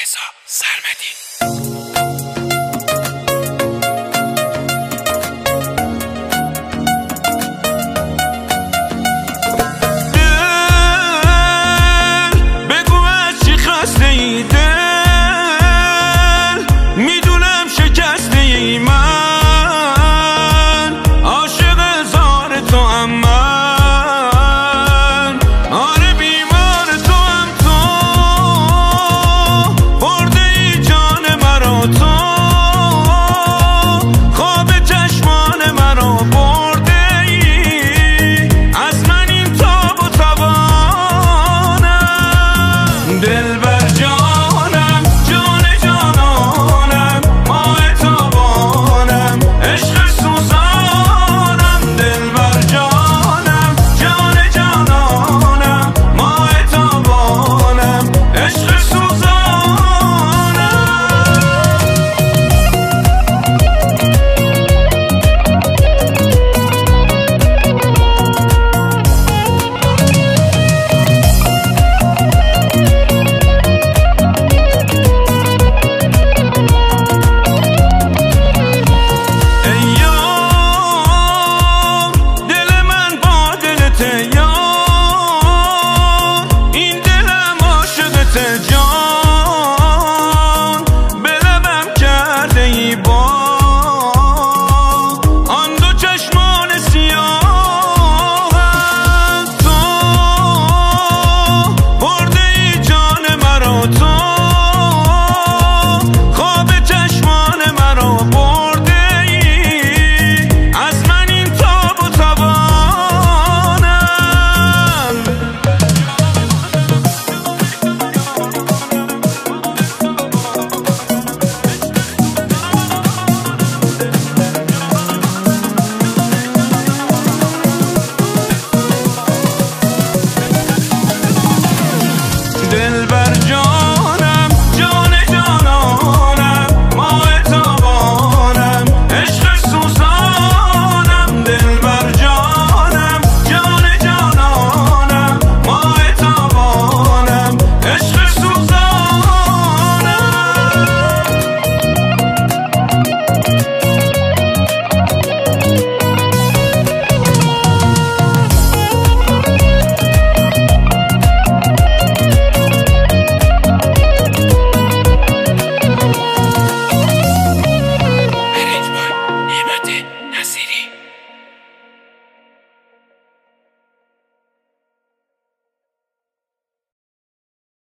رضا سرمدی. بگو از چی خسته ای دل، میدونم شکسته ای من، عاشق زار تو هم من، آره بیمار تو هم تو، برده ای جان مرا تو، خواب چشمان مرا برده ای، از من این تاب و توانم، دلبر جانم، جان جانانم، ماه تابانم، عشق سوزانم، دلبر جانم، جان جانانم، ماه تابانم، عشق سوزانم. دل من با دلت یار، این دلم عاشقت جان.